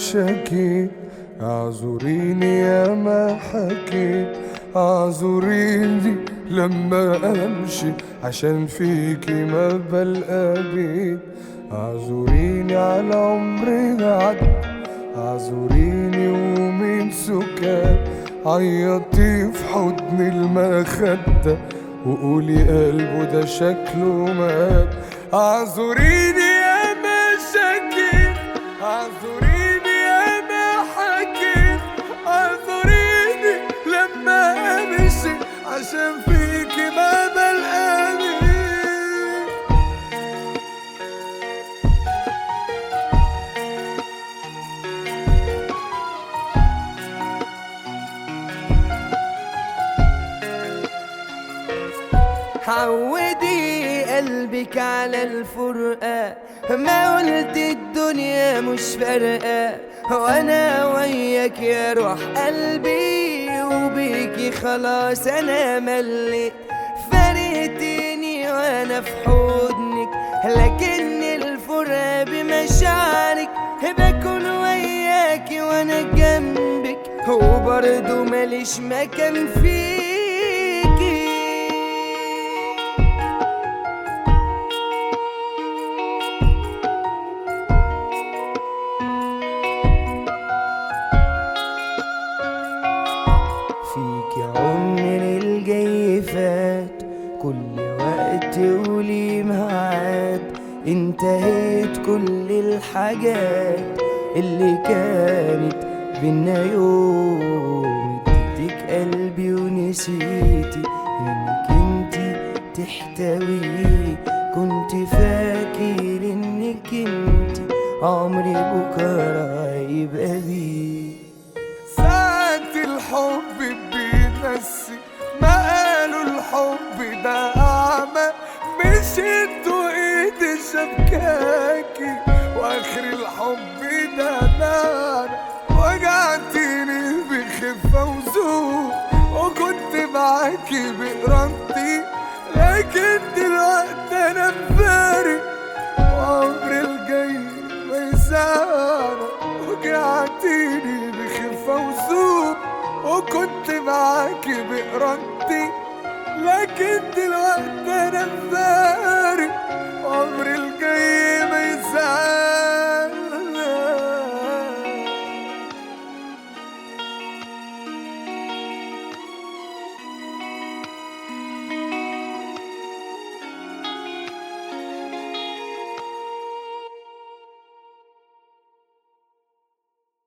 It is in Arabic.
شكيت، اعذريني يا ما حكيت، اعذريني لما امشي عشان فيكي ما بلقى بيت، اعذريني على عمري عدى، اعذريني ومن سكات، عيطي في حضن المخدة وقولي قلبه ده شكله مات، اعذريني يا ما شكيت، اعذريني يا ما حكيت، اعذريني لما امشي عشان فيكي ما بلقى بيت. عودي قلبك على الفرقة، ما قلت الدنيا مش فارقة، وانا وياك يا روح قلبي، وبيكي خلاص انا مليت، فارقتيني وانا في حضنك، لكن الفرقة بمشاعرك، بكون وياكي وانا جنبك، وبرضه ماليش مكان فيكي. فيكي عمري الجاي فات، كل وقت ولي ميعاد، انتهيت كل الحاجات اللي كانت بينا يوم، اديتك قلبي ونسيتي انك انتي تحتويه، كنت فاكر انك انتي عمري بكره يبقى بيه. ساعات الحب بينسي، ما قالوا الحب ده أعمى، مش انتوا ايدي شبكاكي، واخر الحب ده نار، وجعتيني بخفة وذوق، وكنت معاكي بإرادتي، لكن دلوقتي انا مفارق، وعمري الجاي ما يسعنا، وجعتيني بخفة وذوق، وكنت معاكي بإرادتي، لكن دلوقتي